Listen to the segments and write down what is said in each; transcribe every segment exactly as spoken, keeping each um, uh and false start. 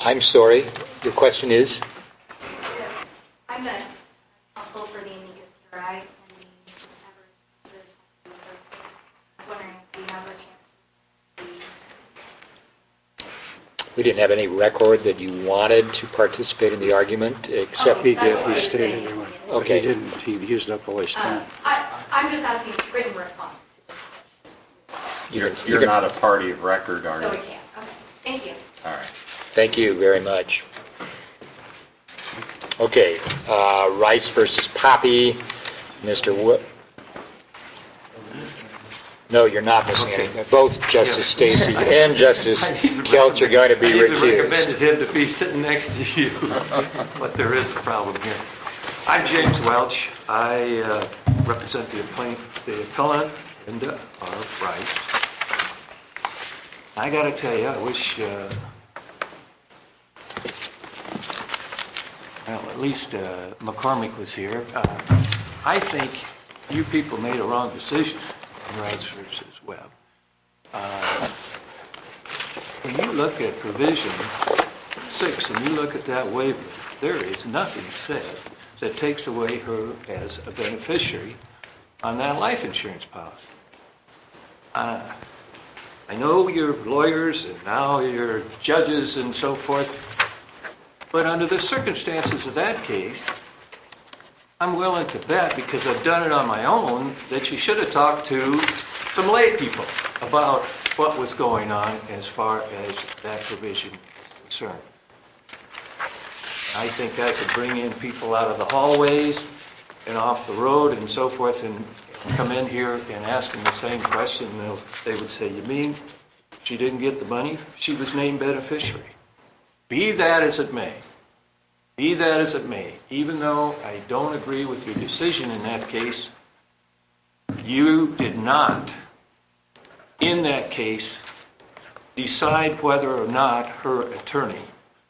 I'm sorry, your question is? Yes. I'm the counsel for the amicus curiae, and the I was wondering if we have a chance to We didn't have any record that you wanted to participate in the argument, except... Oh, He that's did, what he I was stated saying. he would. But Okay. he didn't, he used up all his Um, time. I, I'm just asking a written response to this You You're, can- you you're can- not a party of record, are question. you? So we can't. Okay. Thank you. All right. Thank you very much. Okay, uh, Rice versus Poppy, Mister Wo- No, you're not missing Okay. anything. Both Justice Stacy I- and Justice I even Kelch are going to be I even recused. recommended him to be sitting next to you, but there is a problem here. I'm James Welch. I uh, represent the plaintiff, the appellant, Linda R. Rice. I got to tell you, I wish, uh, well, at least uh, McCormick was here. Uh, I think you people made a wrong decision in Rice versus Webb. Uh, When you look at provision six and you look at that waiver, there is nothing said that takes away her as a beneficiary on that life insurance policy. Uh, I know you're lawyers and now you're judges and so forth, but under the circumstances of that case, I'm willing to bet, because I've done it on my own, that you should have talked to some lay people about what was going on as far as that provision is concerned. I think I could bring in people out of the hallways and off the road and so forth and come in here and ask them the same question, and they'll- they would say, you mean she didn't get the money? She was named beneficiary. Be that as it may, be that as it may, even though I don't agree with your decision in that case, you did not, in that case, decide whether or not her attorney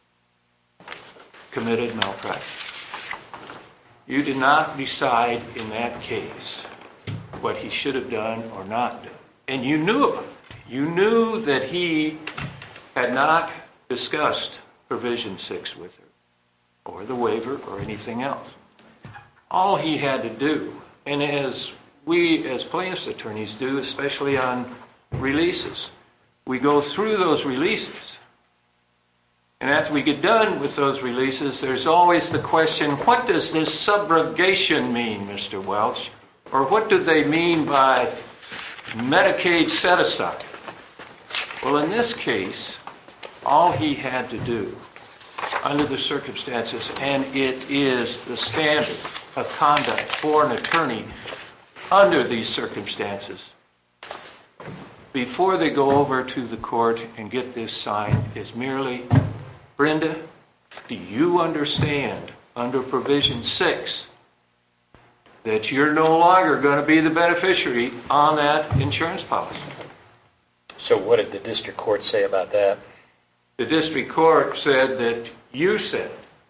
committed malpractice. You did not decide in that case what he should have done or not done. And you knew about it. You knew that he had not discussed provision six with her, or the waiver, or anything else. All he had to do, and as we as plaintiff's attorneys do, especially on releases, we go through those releases. And after we get done with those releases, there's always the question, what does this subrogation mean, Mister Welch? Or what do they mean by Medicaid set-aside? Well, in this case, all he had to do, under the circumstances, and it is the standard of conduct for an attorney under these circumstances, before they go over to the court and get this signed, is merely, Brenda, do you understand under provision six that you're no longer going to be the beneficiary on that insurance policy? So what did the district court say about that? The district court said that you said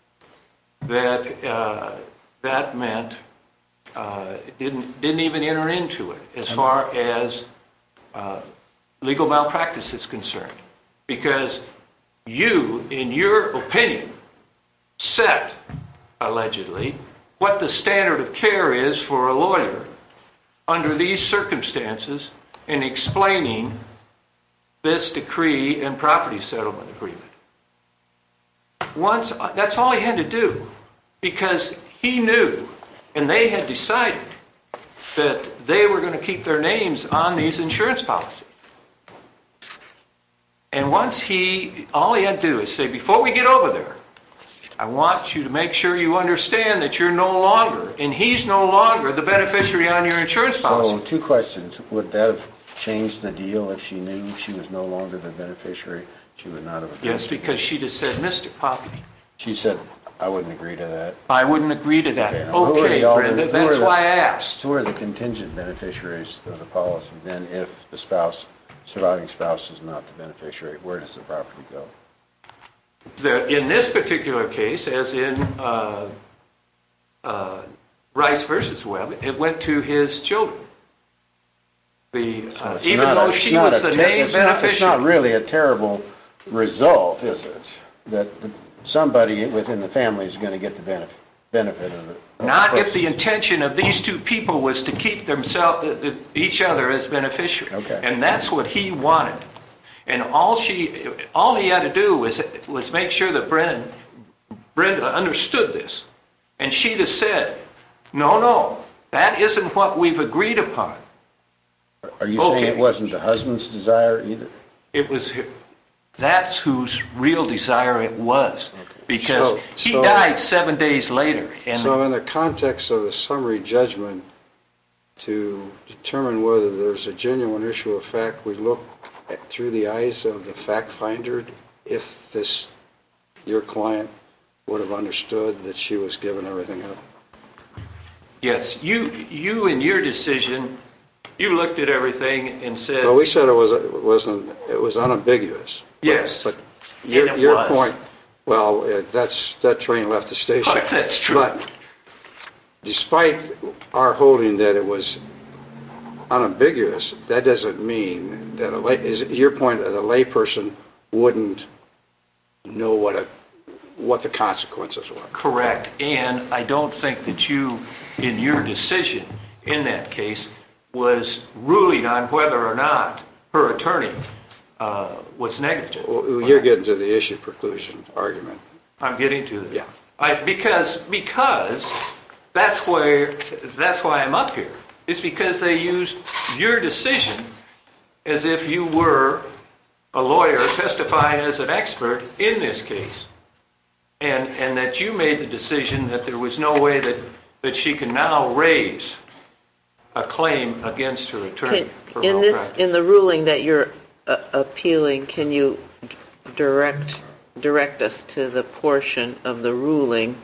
that uh, that meant uh, didn't didn't even enter into it as far as uh, legal malpractice is concerned, because you, in your opinion, set allegedly what the standard of care is for a lawyer under these circumstances in explaining this decree and property settlement agreement. Once, that's all he had to do, because he knew, and they had decided, that they were going to keep their names on these insurance policies. And once he, all he had to do is say, before we get over there, I want you to make sure you understand that you're no longer, and he's no longer, the beneficiary on your insurance policy. So, two questions. Would that have changed the deal if she knew she was no longer the beneficiary? She would not have agreed. Yes, because she just said, Mister Poppy. She said, I wouldn't agree to that. I wouldn't agree to that. Okay, now, who are Okay, the Brenda, alternate- who are that's the- why I asked. Who are the contingent beneficiaries of the policy? Then if the spouse, surviving spouse is not the beneficiary, where does the property go? The, in this particular case, as in uh, uh, Rice versus Webb, it went to his children. The, uh, It's even not though a- she it's not was a the ter- named it's not- beneficiary. It's not really a terrible result, is it? that the- somebody within the family is going to get the benefit, benefit of the. of the Not if the proceeds. intention of these two people was to keep themselves, each other as beneficiary. Okay. And that's what he wanted. And all she, all he had to do was, was make sure that Brenda, Brenda understood this. And she'd have said, no, no, that isn't what we've agreed upon. Are you saying Okay. it wasn't the husband's desire either? It was, that's whose real desire it was. Because So- he so- died seven days later. And So in the context of the summary judgment, to determine whether there's a genuine issue of fact, we look at, through the eyes of the fact finder, if this, your client would have understood that she was giving everything up. yes, you, you in your decision, you looked at everything and said, Well, we said it was, it wasn't, it was unambiguous. yes. But your, And it your was. point, well, uh, that's, that train left the station. That's true. But despite our holding that it was unambiguous, that doesn't mean that a lay, is your point that a layperson wouldn't know what a, what the consequences were. Correct. And I don't think that you, in your decision in that case, was ruling on whether or not her attorney uh, was negligent. Well, you're getting to the issue preclusion argument. I'm getting to that. Yeah. I, because, because that's where, that's why I'm up here. It's because they used your decision as if you were a lawyer testifying as an expert in this case. And, and that you made the decision that there was no way that, that she can now raise a claim against her attorney Can, for in this, malpractice. in the ruling that you're uh, appealing, can you d- direct direct us to the portion of the ruling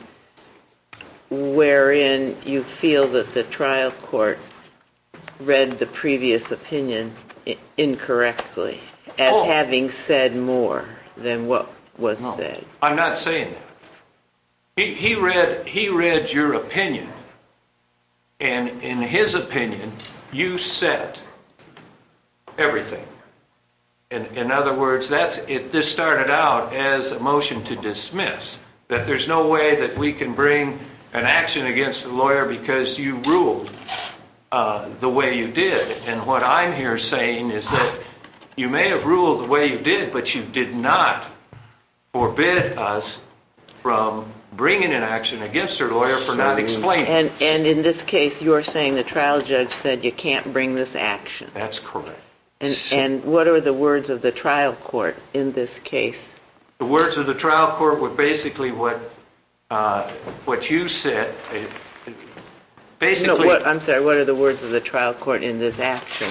wherein you feel that the trial court read the previous opinion i- incorrectly, as Oh. having said more than what was No, said? I'm not saying that. He, he read, he read your opinion, and in his opinion, you said everything. In, in other words, that's, it, this started out as a motion to dismiss, that there's no way that we can bring an action against the lawyer because you ruled uh, the way you did. And what I'm here saying is that you may have ruled the way you did, but you did not forbid us from bringing an action against her lawyer for not explaining. And, and in this case, you're saying the trial judge said you can't bring this action. That's correct. And, and what are the words of the trial court in this case? The words of the trial court were basically what uh, what you said. Uh, No, Basically, what, I'm sorry, what are the words of the trial court in this action?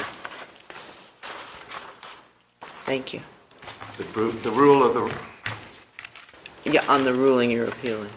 Thank you. the, ru- the rule of the Yeah, on the ruling you're appealing.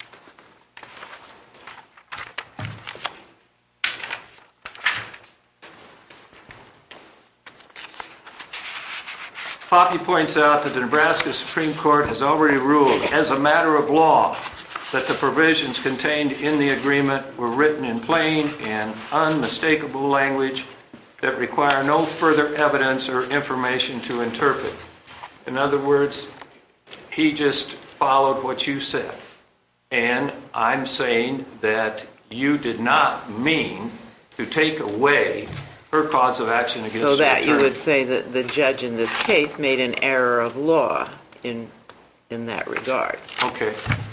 Poppy points out that the Nebraska Supreme Court has already ruled as a matter of law that the provisions contained in the agreement were written in plain and unmistakable language that require no further evidence or information to interpret. In other words, he just followed what you said. And I'm saying that you did not mean to take away her cause of action against So her that you attorney. would say that the judge in this case made an error of law in, in that regard. Okay.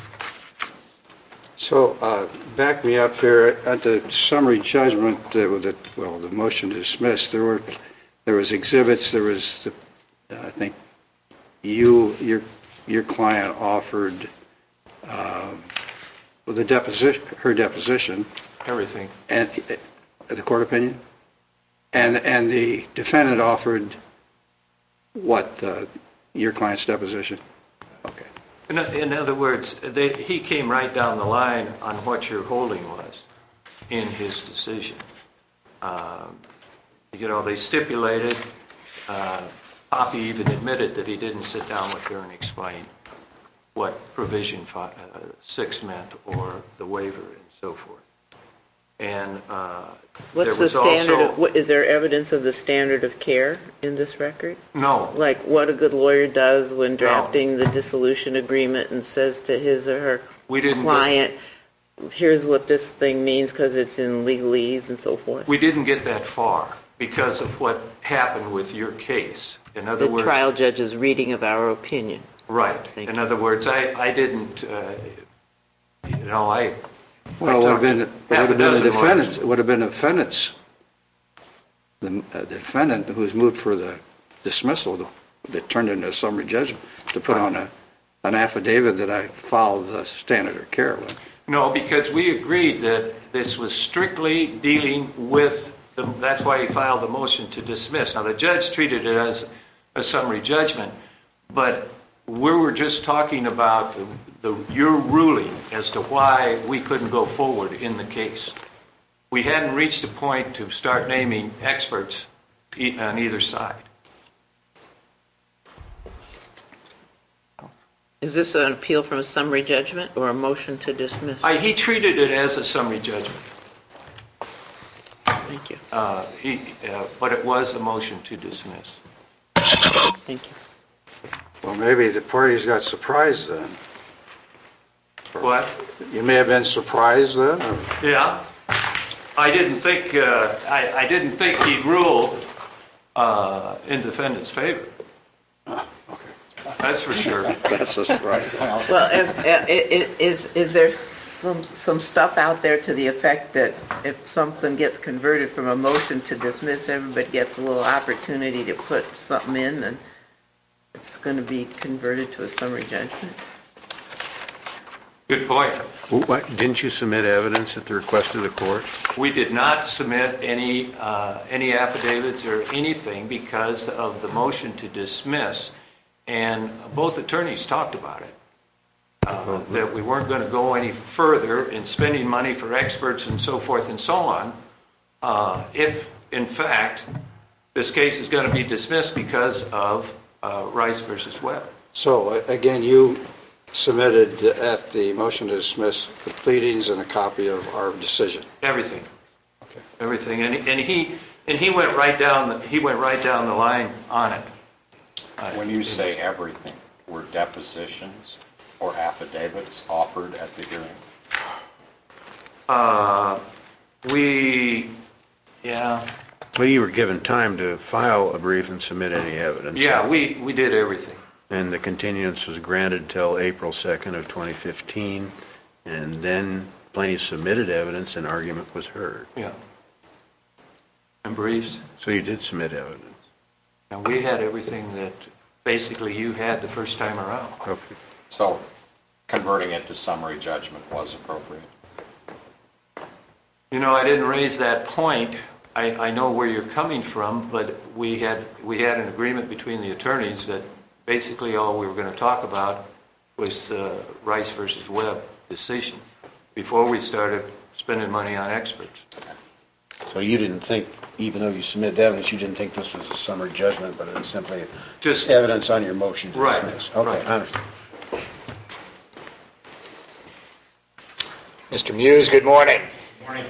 So, uh, back me up here, at the summary judgment, uh, with the, well, the motion to dismiss, there were, there was exhibits, there was, the, I think, you, your, your client offered, um, well, the deposition, her deposition, Everything. and, uh, the court opinion, and, and the defendant offered what, uh, your client's deposition? Okay. In, in other words, they, he came right down the line on what your holding was in his decision. Um, you know, they stipulated, uh, Poppy even admitted that he didn't sit down with her and explain what provision fi- uh, six meant or the waiver and so forth. And uh, What's there the was standard, also, of, what, is there evidence of the standard of care in this record? no, Like what a good lawyer does when drafting the dissolution agreement and says to his or her we didn't. client, here's what this thing means because it's in legalese and so forth. We didn't get that far because of what happened with your case. In other The words, trial judge's reading of our opinion. right. Thank In you. other words, I, I didn't, uh, you know, I. Well, it would have been, it would half a have been the dozen lawyers. defendant, it would have been the defendant's, the uh, defendant who's moved for the dismissal, that turned into a summary judgment, to put on a, an affidavit that I followed the standard of care with. No, because we agreed that this was strictly dealing with, the, that's why he filed the motion to dismiss. Now, the judge treated it as a summary judgment, but we were just talking about the, the, your ruling as to why we couldn't go forward in the case. We hadn't reached a point to start naming experts e- on either side. Is this an appeal from a summary judgment or a motion to dismiss? I, he treated it as a summary judgment, Thank you. uh, he, uh, but it was a motion to dismiss. Thank you. Well, maybe the parties got surprised then. What? You may have been surprised then, or? Yeah. I didn't think, uh, I, I didn't think he'd rule uh, in defendant's favor. Ah, okay. That's for sure. That's a surprise. Well, if, if, is is there some some stuff out there to the effect that if something gets converted from a motion to dismiss, everybody gets a little opportunity to put something in, and it's going to be converted to a summary judgment? Good point. Well, what- Didn't you submit evidence at the request of the court? We did not submit any, uh, any affidavits or anything because of the motion to dismiss, and both attorneys talked about it, uh, that we weren't going to go any further in spending money for experts and so forth and so on, uh, if, in fact, this case is going to be dismissed because of uh, Rice versus Webb. So, uh, again, you submitted at the motion to dismiss the pleadings and a copy of our decision. Everything. Okay. Everything, and, and he and he went right down the, he went right down the line on it. Uh, When you say everything, were depositions or affidavits offered at the hearing? Uh, we, yeah, Well, you were given time to file a brief and submit any evidence. yeah, we, we did everything. And the continuance was granted till April second of twenty fifteen, and then plaintiff submitted evidence and argument was heard. Yeah. And briefs, So you did submit evidence. and we had everything that basically you had the first time around. Okay. So converting it to summary judgment was appropriate? You know, I didn't raise that point. I, I know where you're coming from, but we had we had an agreement between the attorneys that basically all we were going to talk about was the Rice versus Webb decision before we started spending money on experts. So you didn't think, even though you submitted evidence, you didn't think this was a summary judgment, but it was simply Just evidence on your motion to Right, dismiss? Okay, right. I understand. Mister Muse, good morning. Morning.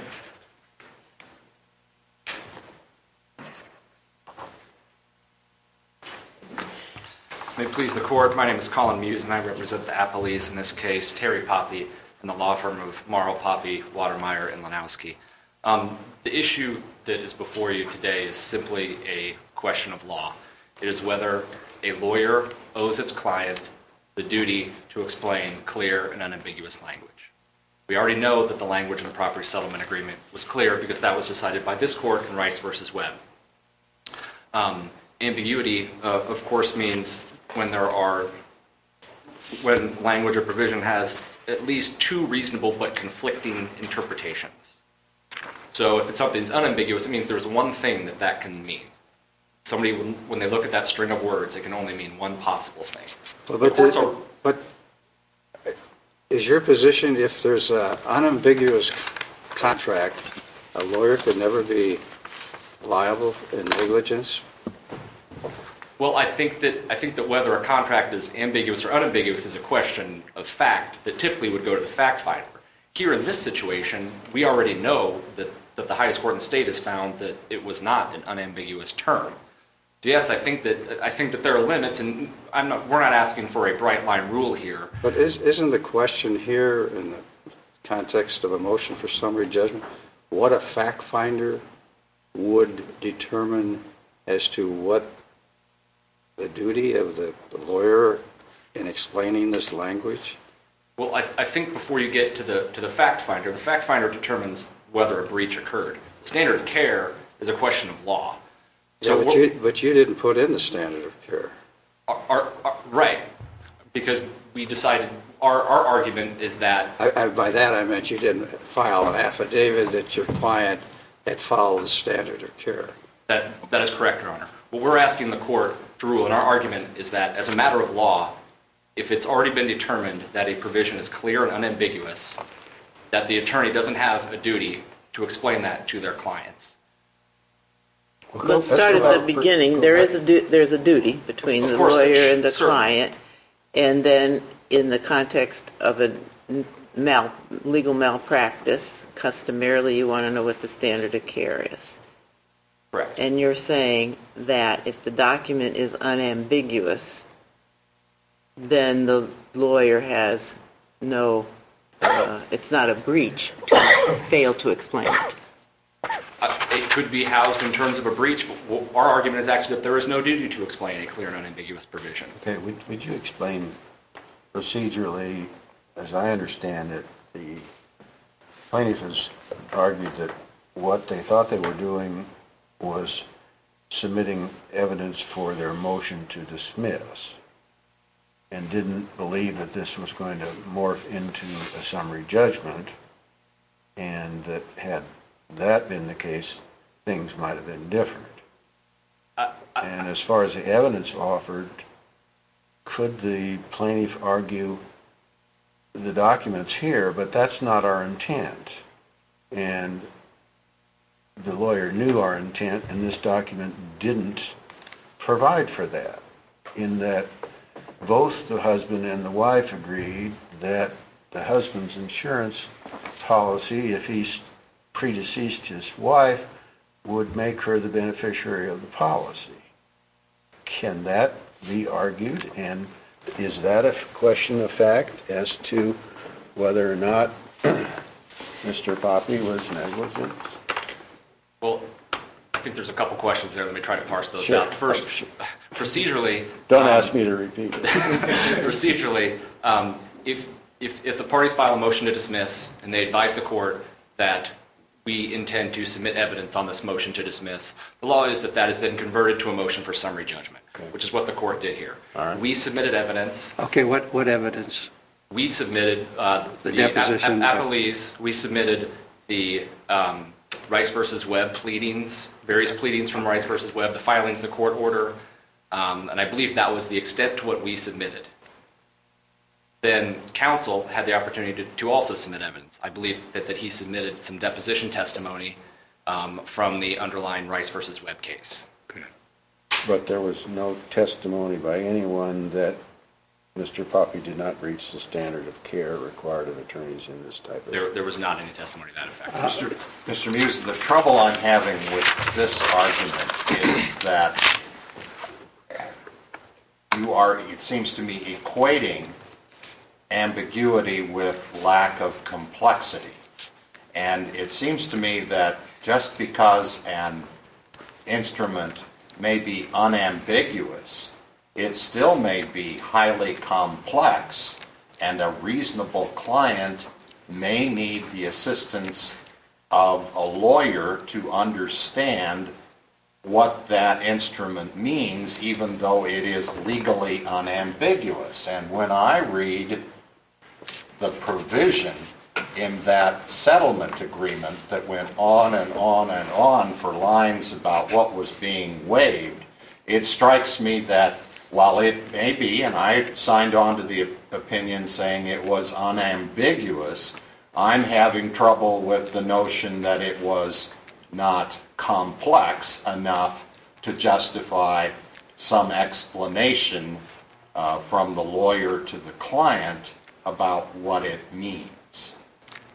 May it please the court, my name is Colin Muse and I represent the appellees in this case, Terry Poppy and the law firm of Morrow, Poppy, Watermeyer, and Lanowski. Um, the issue that is before you today is simply a question of law. It is whether a lawyer owes its client the duty to explain clear and unambiguous language. We already know that the language in the property settlement agreement was clear because that was decided by this court in Rice versus Webb. Um, ambiguity, uh, of course, means when there are, when language or provision has at least two reasonable but conflicting interpretations. So if it's something's unambiguous, it means there's one thing that that can mean. Somebody, when, when they look at that string of words, it can only mean one possible thing. Well, The but, courts the- are- but is your position, if there's an unambiguous contract, a lawyer could never be liable in negligence? Well, I think that I think that whether a contract is ambiguous or unambiguous is a question of fact that typically would go to the fact finder. Here in this situation, we already know that, that the highest court in the state has found that it was not an unambiguous term. So yes, I think that I think that there are limits, and I'm not, we're not asking for a bright line rule here. But is, isn't the question here in the context of a motion for summary judgment, what a fact finder would determine as to what the duty of the, the lawyer in explaining this language? Well, I, I think before you get to the to the fact finder, the fact finder determines whether a breach occurred. Standard of care is a question of law. So yeah, but, you, but you didn't put in the standard of care. Our, our, our, right, because we decided, our, our argument is that... I, I, by that I meant you didn't file an affidavit that your client had followed the standard of care. That, that is correct, Your Honor. What we're asking the court to rule, and our argument is that as a matter of law, if it's already been determined that a provision is clear and unambiguous, that the attorney doesn't have a duty to explain that to their clients. Let's start at the beginning. There is a du- there's a duty between the lawyer and the client, and then in the context of a mal- legal malpractice, customarily you want to know what the standard of care is. Correct. And you're saying that if the document is unambiguous, then the lawyer has no, uh, it's not a breach to fail to explain it. Uh, it could be housed in terms of a breach, but our argument is actually that there is no duty to explain a clear and unambiguous provision. Okay, would, would you explain procedurally, as I understand it, the plaintiff has argued that what they thought they were doing was submitting evidence for their motion to dismiss, and didn't believe that this was going to morph into a summary judgment, and that had that been the case, things might have been different. Uh, I, and as far as the evidence offered, could the plaintiff argue the documents here, but that's not our intent, and the lawyer knew our intent, and this document didn't provide for that, in that both the husband and the wife agreed that the husband's insurance policy, if he's predeceased his wife, would make her the beneficiary of the policy. Can that be argued? And is that a question of fact as to whether or not Mister Poppy was negligent? Well, I think there's a couple questions there. Let me try to parse those Sure. out. First, Sure. procedurally... Don't um, ask me to repeat it. procedurally, um, if, if, if the parties file a motion to dismiss and they advise the court that we intend to submit evidence on this motion to dismiss, the law is that that is then converted to a motion for summary judgment, okay, which is what the court did here. All right. We submitted evidence. Okay, what, what evidence? We submitted uh, The the, deposition. a- a- appellees. We submitted the um, Rice versus Webb pleadings, various pleadings from Rice versus Webb, the filings, the court order, um, and I believe that was the extent to what we submitted. Then counsel had the opportunity to, to also submit evidence. I believe that, that he submitted some deposition testimony um, from the underlying Rice versus Webb case. Okay. But there was no testimony by anyone that Mister Poppy did not reach the standard of care required of attorneys in this type of... There, there was not any testimony to that effect. Mister Mister Muse, the trouble I'm having with this argument is that you are, it seems to me, equating ambiguity with lack of complexity. And it seems to me that just because an instrument may be unambiguous, it still may be highly complex, and a reasonable client may need the assistance of a lawyer to understand what that instrument means, even though it is legally unambiguous. And when I read the provision in that settlement agreement that went on and on and on for lines about what was being waived, it strikes me that while it may be, and I signed on to the opinion saying it was unambiguous, I'm having trouble with the notion that it was not complex enough to justify some explanation uh, from the lawyer to the client about what it means.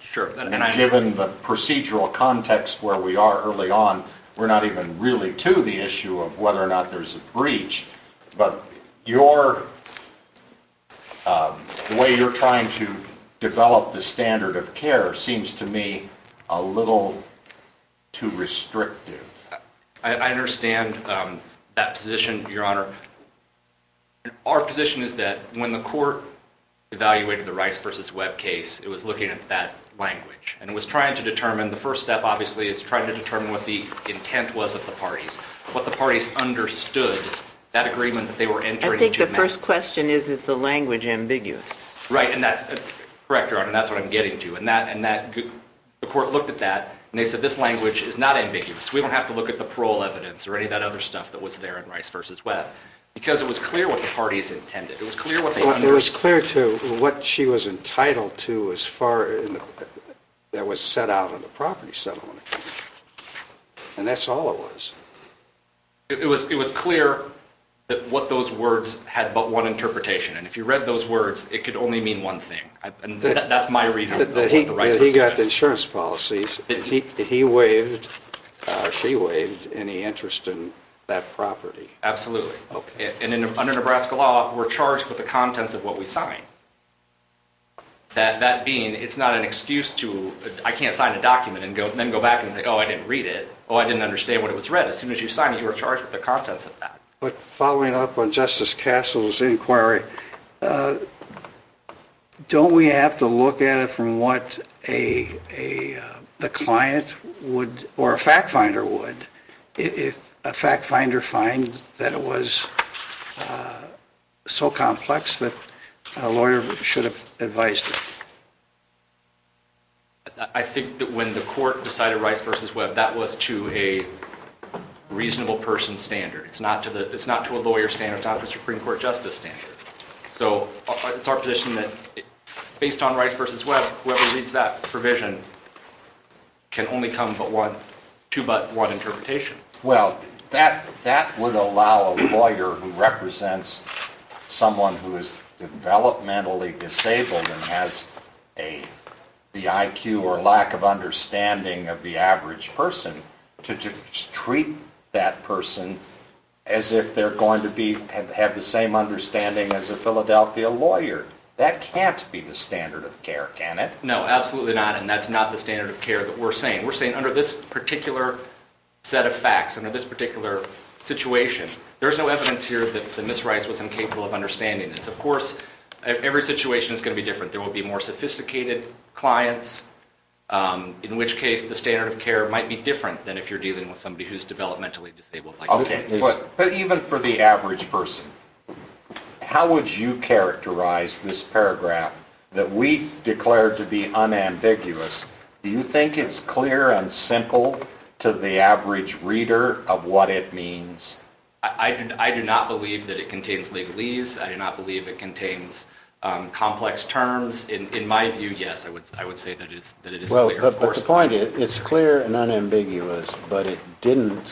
Sure. And, And and I, given the procedural context where we are early on, we're not even really to the issue of whether or not there's a breach, but your, um, the way you're trying to develop the standard of care seems to me a little too restrictive. I, I understand um, that position, Your Honor. Our position is that when the court evaluated the Rice versus Webb case, it was looking at that language, and it was trying to determine, the first step obviously is trying to determine what the intent was of the parties, what the parties understood that agreement that they were entering into. I think the meant. first question is, is the language ambiguous? Right, and that's uh, correct, Your Honor, and that's what I'm getting to. And that, and that, the court looked at that, and they said this language is not ambiguous. We don't have to look at the parole evidence or any of that other stuff that was there in Rice versus Webb, because it was clear what the parties intended. It was clear what they Well, understood. it was clear, too, what she was entitled to as far in the, that was set out in the property settlement agreement. And that's all it was. It, it was it was clear that what those words had but one interpretation, and if you read those words, it could only mean one thing. I, and That- that, that's my reading That of that what he, the Rice that he versus got Webb. the insurance policies, That he, he waived, uh, she waived any interest in that property. Absolutely. Okay. And in, under Nebraska law, we're charged with the contents of what we sign. That that being, it's not an excuse to, I can't sign a document and go then go back and say, oh, I didn't read it. Oh, I didn't understand what it was read. As soon as you sign it, you are charged with the contents of that. But following up on Justice Castle's inquiry, uh, don't we have to look at it from what a, a uh, the client would, or a fact finder would, i- if a fact finder finds that it was uh, so complex that a lawyer should have advised it? I think that when the court decided Rice versus Webb, that was to a reasonable person standard. It's not to the it's not to a lawyer standard. It's not to a Supreme Court justice standard. So uh, it's our position that, it, based on Rice versus Webb, whoever reads that provision can only come but one, to but one interpretation. Well, that, that would allow a lawyer who represents someone who is developmentally disabled and has a, the I Q or lack of understanding of the average person to just treat that person as if they're going to be, have, have the same understanding as a Philadelphia lawyer. That can't be the standard of care, can it? No, absolutely not, and that's not the standard of care that we're saying. We're saying under this particular set of facts, under this particular situation, there's no evidence here that, that Miz Rice was incapable of understanding this. Of course, every situation is going to be different. There will be more sophisticated clients, um, in which case the standard of care might be different than if you're dealing with somebody who's developmentally disabled. Like Okay, but, but even for the average person, how would you characterize this paragraph that we declared to be unambiguous? Do you think it's clear and simple to the average reader of what it means? I, I, do, I do not believe that it contains legalese. I do not believe it contains um, complex terms. In, in my view, yes, I would I would say that it is that it is Well, clear. but, of but course, the point is, it's clear and unambiguous, but it didn't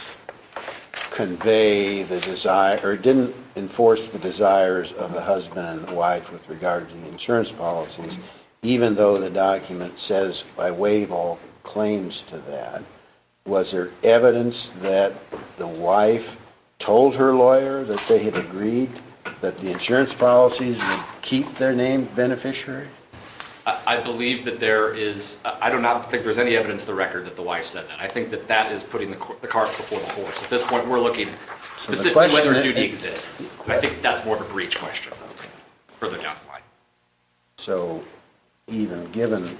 convey the desire, or it didn't enforce the desires of the husband and the wife with regard to the insurance policies, even though the document says, I waive all claims to that. Was there evidence that the wife told her lawyer that they had agreed that the insurance policies would keep their named beneficiary? I, I believe that there is. I do not think there's any evidence to the record that the wife said that. I think that that is putting the, the cart before the horse. At this point, we're looking So the specifically question whether a is- duty exists. I think that's more of a breach question. Further down the line. So even given,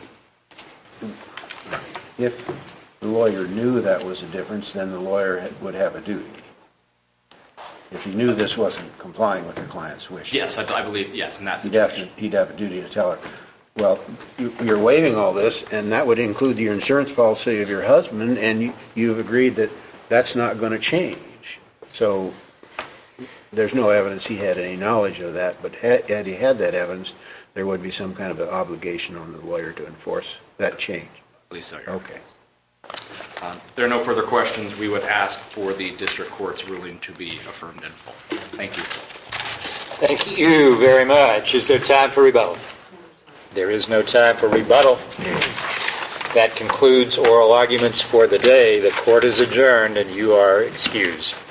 if the lawyer knew that was a difference, then the lawyer had- would have a duty. If he knew this wasn't complying with the client's wish. Yes, I, I believe, yes, and that's He'd have, to, he'd have a duty to tell her, well, you- you're waiving all this, and that would include your insurance policy of your husband, and you- you've agreed that that's not going to change. So there's no evidence he had any knowledge of that, but had had he had that evidence, there would be some kind of an obligation on the lawyer to enforce that change. Please, sir. Your Honor. Okay. Um, if there are no further questions, we would ask for the district court's ruling to be affirmed in full. Thank you. Thank you very much. Is there time for rebuttal? There is no time for rebuttal. That concludes oral arguments for the day. The court is adjourned and you are excused.